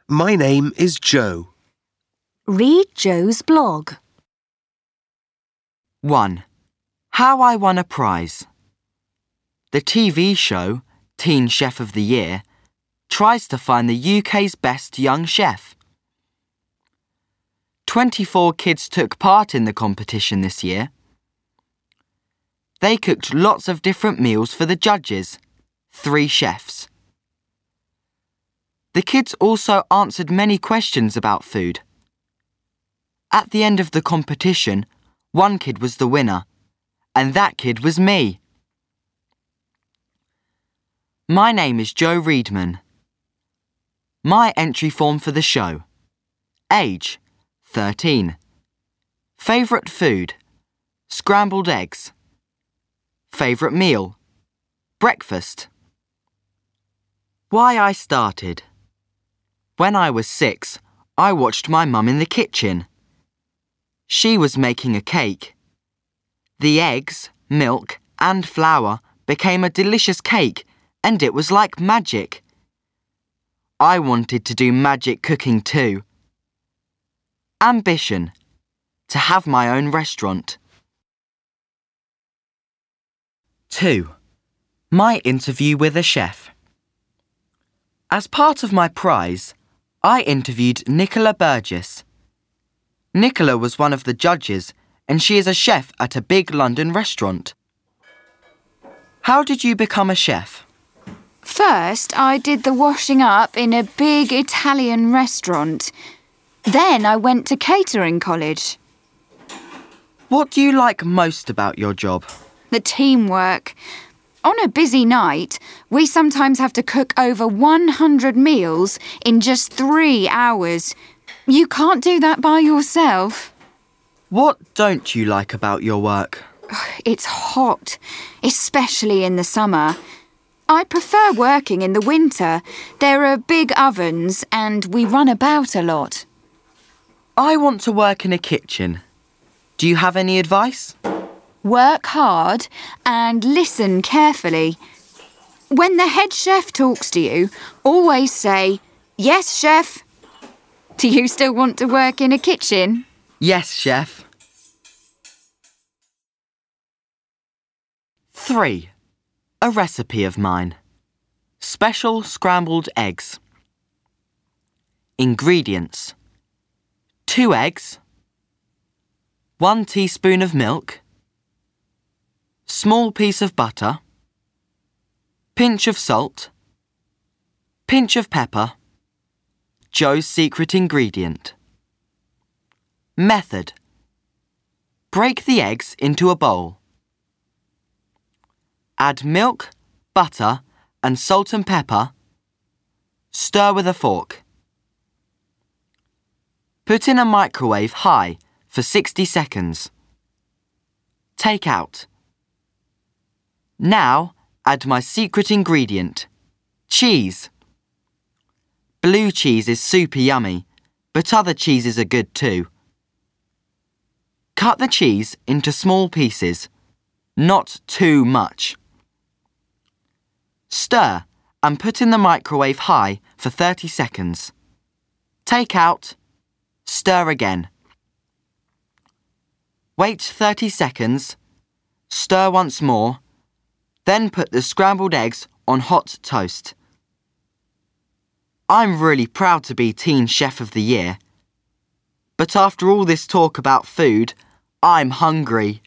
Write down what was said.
My name is Joe. Read Joe's blog. 1. How I won a prize. The TV show, Teen Chef of the Year, tries to find the UK's best young chef. 24 kids took part in the competition this year. They cooked lots of different meals for the judges, 3 chefs. The kids also answered many questions about food. At the end of the competition, one kid was the winner, and that kid was me. My name is Joe Reedman. My entry form for the show. Age, 13. Favourite food, scrambled eggs. Favourite meal, breakfast. Why I started. When I was 6, I watched my mum in the kitchen. She was making a cake. The eggs, milk and flour became a delicious cake, and it was like magic. I wanted to do magic cooking too. Ambition, to have my own restaurant. 2. My interview with a chef. As part of my prize, I interviewed Nicola Burgess. Nicola was one of the judges, and she is a chef at a big London restaurant. How did you become a chef? First, I did the washing up in a big Italian restaurant. Then I went to catering college. What do you like most about your job? The teamwork. On a busy night, we sometimes have to cook over 100 meals in just 3 hours. You can't do that by yourself. What don't you like about your work? It's hot, especially in the summer. I prefer working in the winter. There are big ovens and we run about a lot. I want to work in a kitchen. Do you have any advice? Work hard and listen carefully. When the head chef talks to you, always say, "Yes, chef." Do you still want to work in a kitchen? Yes, chef. 3. A recipe of mine. Special scrambled eggs. Ingredients: 2 eggs, 1 teaspoon of milk, small piece of butter, pinch of salt, pinch of pepper, Joe's secret ingredient. Method: break the eggs into a bowl. Add milk, butter and salt and pepper. Stir with a fork. Put in a microwave high for 60 seconds. Take out. Now add my secret ingredient, cheese. Blue cheese is super yummy, but other cheeses are good too. Cut the cheese into small pieces, not too much. Stir and put in the microwave high for 30 seconds. Take out. Stir again. Wait 30 seconds. Stir once more. Then put the scrambled eggs on hot toast. I'm really proud to be Teen Chef of the Year. But after all this talk about food, I'm hungry.